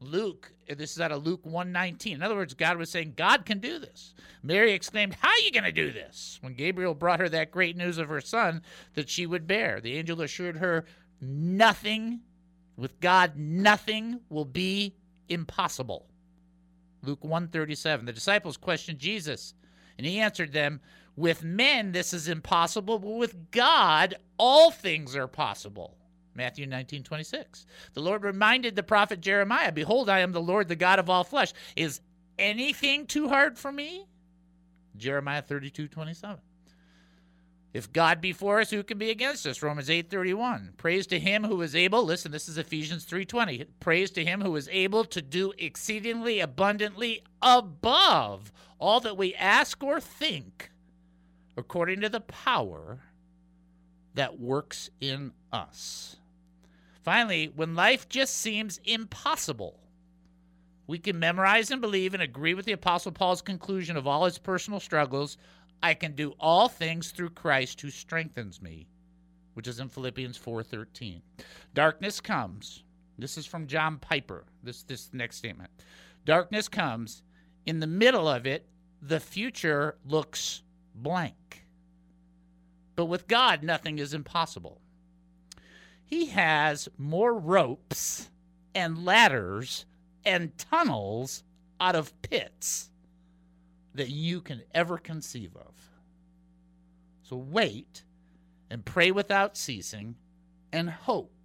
Luke, this is out of Luke one nineteen. In other words, God was saying, God can do this. Mary exclaimed, how are you going to do this? When Gabriel brought her that great news of her son that she would bear, the angel assured her, nothing, with God, nothing will be impossible. Luke one thirty-seven. The disciples questioned Jesus, and he answered them, with men this is impossible, but with God all things are possible. Matthew nineteen twenty-six. The Lord reminded the prophet Jeremiah, behold, I am the Lord, the God of all flesh. Is anything too hard for me? Jeremiah thirty-two twenty-seven. If God be for us, who can be against us? Romans eight thirty-one. Praise to him who is able, listen, this is Ephesians three twenty. Praise to him who is able to do exceedingly abundantly above all that we ask or think, according to the power that works in us. Finally, when life just seems impossible, we can memorize and believe and agree with the Apostle Paul's conclusion of all his personal struggles. I can do all things through Christ who strengthens me, which is in Philippians four thirteen. Darkness comes. This is from John Piper, this, this next statement. Darkness comes. In the middle of it, the future looks blank. But with God, nothing is impossible. He has more ropes and ladders and tunnels out of pits that you can ever conceive of. So wait and pray without ceasing and hope.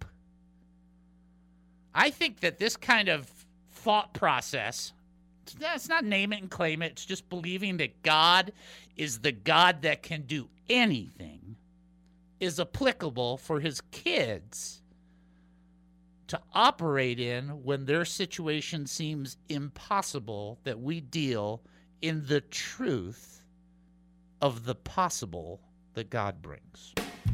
I think that this kind of thought process, it's not name it and claim it, it's just believing that God is the God that can do anything, is applicable for his kids to operate in when their situation seems impossible, that we deal in the truth of the possible that God brings.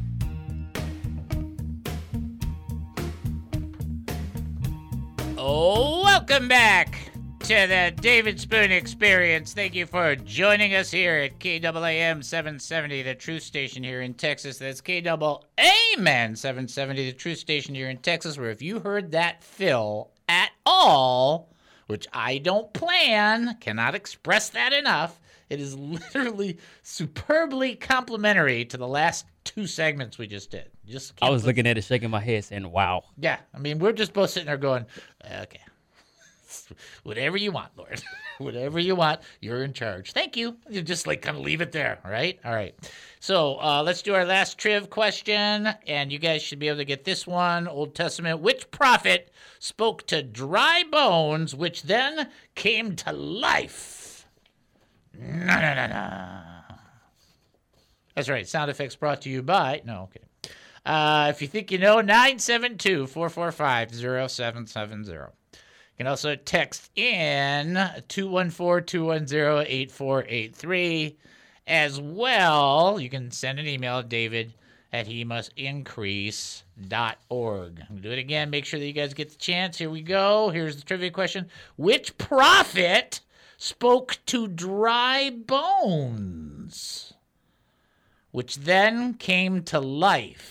Oh, welcome back to the David Spoon Experience. Thank you for joining us here at K A A M seven seventy, the Truth Station here in Texas. That's K A A M N seven seventy, the Truth Station here in Texas, where if you heard that fill at all, which I don't plan, cannot express that enough, it is literally superbly complimentary to the last two segments we just did. Just I was looking at it, shaking my head, saying, wow. Yeah, I mean, we're just both sitting there going, okay. Whatever you want, Lord. Whatever you want, you're in charge. Thank you. You just like kind of leave it there, right? All right. So uh, let's do our last triv question, and you guys should be able to get this one. Old Testament. Which prophet spoke to dry bones, which then came to life? No, no, no, no. That's right. Sound effects brought to you by... No, okay. Uh, if you think you know, nine seven two, four four five, zero seven seven zero. You can also text in two one four, two one zero, eight four eight three. As well, you can send an email to David at he must increase dot org. I'm going to do it again. Make sure that you guys get the chance. Here we go. Here's the trivia question. Which prophet spoke to dry bones, which then came to life?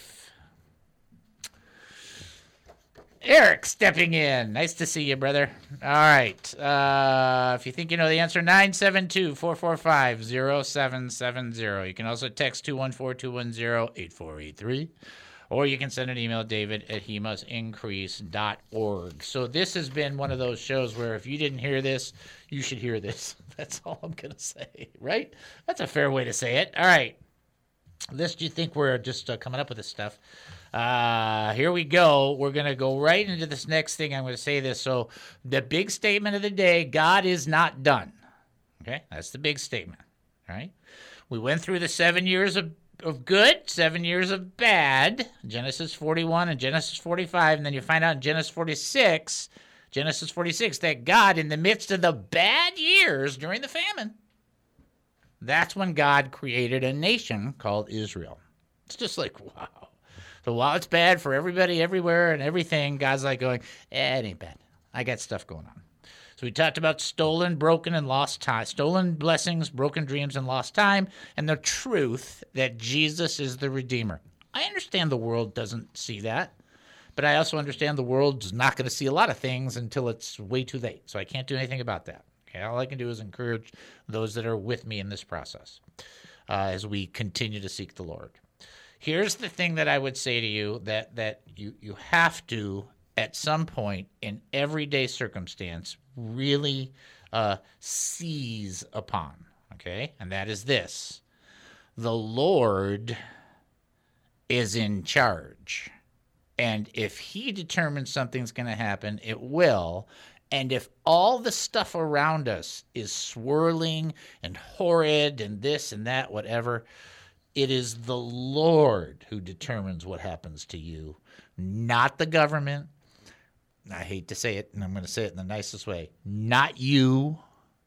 Eric stepping in. Nice to see you, brother. All right. Uh, if you think you know the answer, nine seven two, four four five, zero seven seven zero. You can also text two one four, two one zero, eight four eight three. Or you can send an email to David at he must increase dot org. So this has been one of those shows where if you didn't hear this, you should hear this. That's all I'm going to say, right? That's a fair way to say it. All right. Lest you think we're just uh, coming up with this stuff. Uh, here we go. We're going to go right into this next thing. I'm going to say this. So the big statement of the day, God is not done. Okay, that's the big statement. All right. We went through the seven years of, of good, seven years of bad, Genesis forty-one and Genesis forty-five. And then you find out in Genesis forty-six, Genesis forty-six, that God, in the midst of the bad years during the famine, that's when God created a nation called Israel. It's just like, wow. So while it's bad for everybody, everywhere, and everything, God's like going, eh, it ain't bad. I got stuff going on. So we talked about stolen, broken, and lost time. Stolen blessings, broken dreams, and lost time, and the truth that Jesus is the Redeemer. I understand the world doesn't see that. But I also understand the world's not going to see a lot of things until it's way too late. So I can't do anything about that. Okay, all I can do is encourage those that are with me in this process uh, as we continue to seek the Lord. Here's the thing that I would say to you that, that you, you have to, at some point in everyday circumstance, really uh, seize upon, okay? And that is this. The Lord is in charge. And if he determines something's going to happen, it will. And if all the stuff around us is swirling and horrid and this and that, whatever, it is the Lord who determines what happens to you, not the government. I hate to say it, and I'm going to say it in the nicest way. Not you,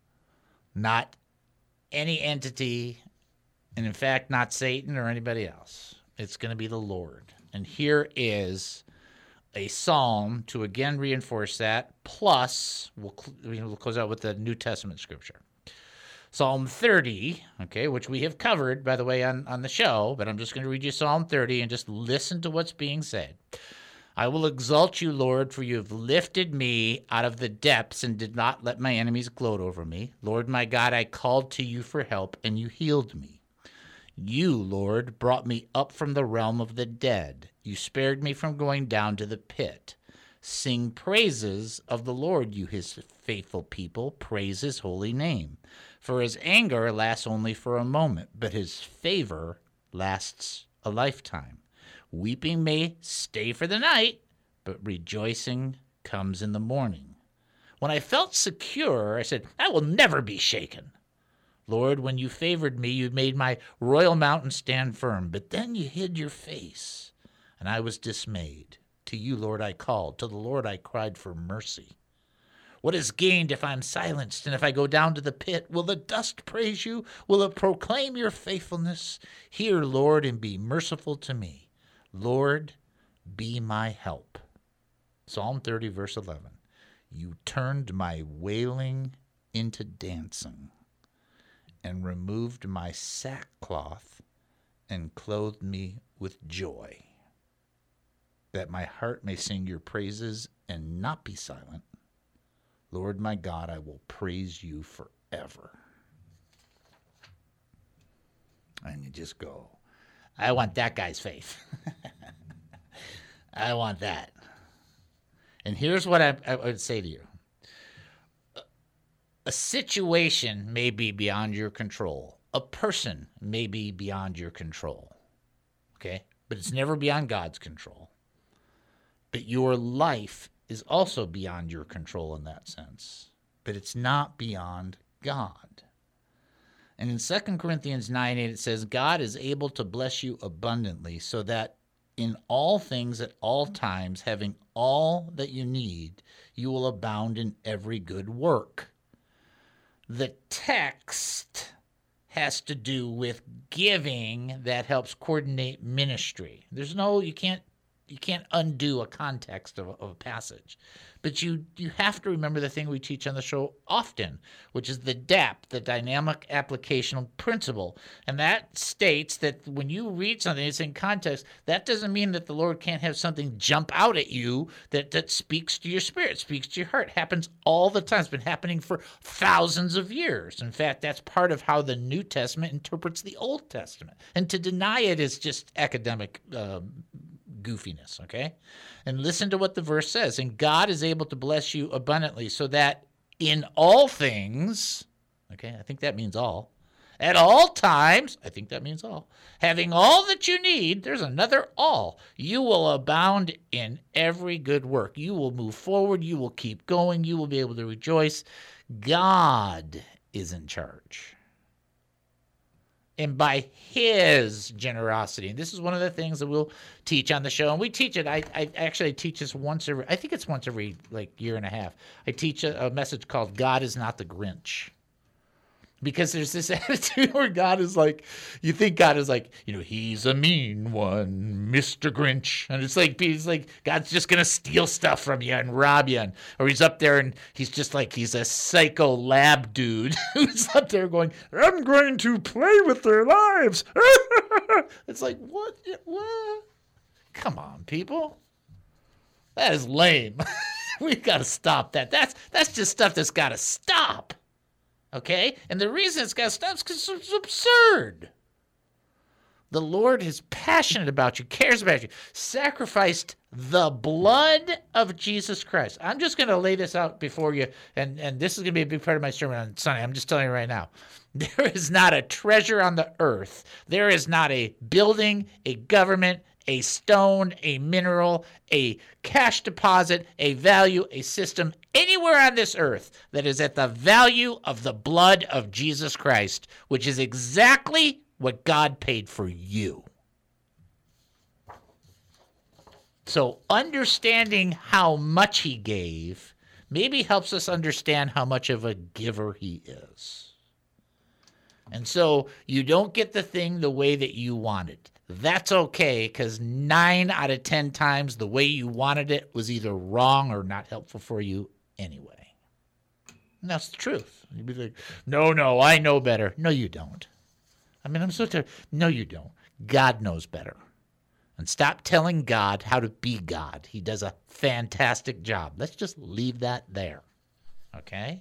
not any entity, and in fact, not Satan or anybody else. It's going to be the Lord. And here is a psalm to again reinforce that, plus we'll, we'll close out with the New Testament scripture. Psalm thirty, okay, which we have covered, by the way, on, on the show, but I'm just going to read you Psalm thirty and just listen to what's being said. I will exalt you, Lord, for you have lifted me out of the depths and did not let my enemies gloat over me. Lord, my God, I called to you for help, and you healed me. You, Lord, brought me up from the realm of the dead. You spared me from going down to the pit. Sing praises of the Lord, you his faithful people. Praise his holy name. For his anger lasts only for a moment, but his favor lasts a lifetime. Weeping may stay for the night, but rejoicing comes in the morning. When I felt secure, I said, I will never be shaken. Lord, when you favored me, you made my royal mountain stand firm, but then you hid your face, and I was dismayed. To you, Lord, I called. To the Lord I cried for mercy. What is gained if I'm silenced, and if I go down to the pit? Will the dust praise you? Will it proclaim your faithfulness? Hear, Lord, and be merciful to me. Lord, be my help. Psalm thirty, verse eleven. You turned my wailing into dancing, and removed my sackcloth and clothed me with joy, that my heart may sing your praises and not be silent. Lord my God, I will praise you forever. And you just go, I want that guy's faith. I want that. And here's what I, I would say to you. A situation may be beyond your control. A person may be beyond your control. Okay? But it's never beyond God's control. But your life is also beyond your control in that sense. But it's not beyond God. And in Second Corinthians nine eight, it says, God is able to bless you abundantly, so that in all things at all times, having all that you need, you will abound in every good work. The text has to do with giving that helps coordinate ministry. There's no, you can't, you can't undo a context of a, of a passage. But you, you have to remember the thing we teach on the show often, which is the D A P, the Dynamic Applicational Principle. And that states that when you read something that's in context, that doesn't mean that the Lord can't have something jump out at you that, that speaks to your spirit, speaks to your heart. It happens all the time. It's been happening for thousands of years. In fact, that's part of how the New Testament interprets the Old Testament. And to deny it is just academic uh, goofiness, okay? And listen to what the verse says. And God is able to bless you abundantly, so that in all things, okay, I think that means all, at all times, I think that means all, having all that you need, there's another all, you will abound in every good work. You will move forward. You will keep going. You will be able to rejoice. God is in charge. And by his generosity, and this is one of the things that we'll teach on the show, and we teach it. I, I actually teach this once every, I think it's once every like year and a half. I teach a, a message called God is Not the Grinch. Because there's this attitude where God is like, you think God is like, you know, he's a mean one, Mister Grinch. And it's like, he's like, God's just going to steal stuff from you and rob you. And, or he's up there and he's just like, he's a psycho lab dude who's up there going, I'm going to play with their lives. It's like, what? What? Come on, people. That is lame. We've got to stop that. That's that's just stuff that's got to stop. Okay? And the reason it's got to stop is because it's absurd. The Lord is passionate about you, cares about you, sacrificed the blood of Jesus Christ. I'm just going to lay this out before you, and, and this is going to be a big part of my sermon on Sunday. I'm just telling you right now. There is not a treasure on the earth. There is not a building, a government, a stone, a mineral, a cash deposit, a value, a system, anywhere on this earth that is at the value of the blood of Jesus Christ, which is exactly what God paid for you. So understanding how much he gave maybe helps us understand how much of a giver he is. And so you don't get the thing the way that you wanted. That's okay, because nine out of ten times the way you wanted it was either wrong or not helpful for you anyway. And that's the truth. You'd be like, no, no, I know better. No, you don't. I mean, I'm so tired. No, you don't. God knows better. And stop telling God how to be God. He does a fantastic job. Let's just leave that there. Okay?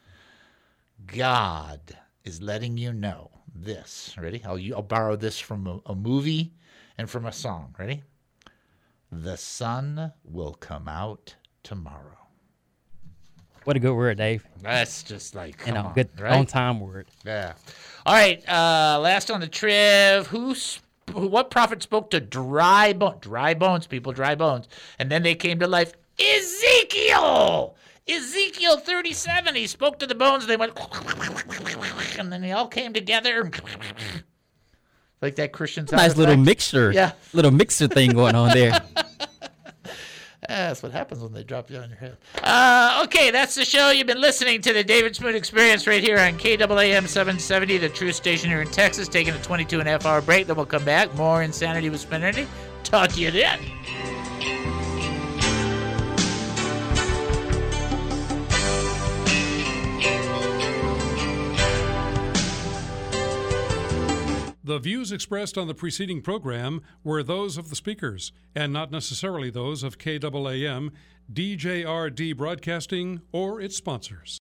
God is letting you know this. Ready? I'll, I'll borrow this from a, a movie and from a song. Ready? The sun will come out tomorrow. What a good word, Dave. That's just like, come you know, on, good right? on-time word. Yeah. All right. Uh, last on the triv. Who? Sp- what prophet spoke to dry bones? Dry bones, people, dry bones, and then they came to life. Ezekiel. Ezekiel thirty-seven. He spoke to the bones. They went, and then they all came together. Like that Christian sound Nice effect. little mixture. Yeah. Little mixer thing going on there. That's what happens when they drop you on your head. Uh, okay, that's the show. You've been listening to the David Spoon Experience right here on K A A M seven seventy, the true station here in Texas, taking a twenty-two and a half hour break. Then we'll come back. More Insanity with Spinnerity. Talk to you then. The views expressed on the preceding program were those of the speakers and not necessarily those of K A A M, D J R D Broadcasting, or its sponsors.